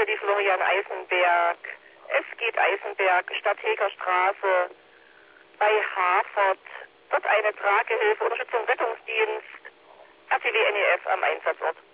für die Florian Eisenberg, es geht Eisenberg, Stadtheger Straße, bei Harford, dort eine Tragehilfe, Unterstützung Rettungsdienst, RTW NEF am Einsatzort.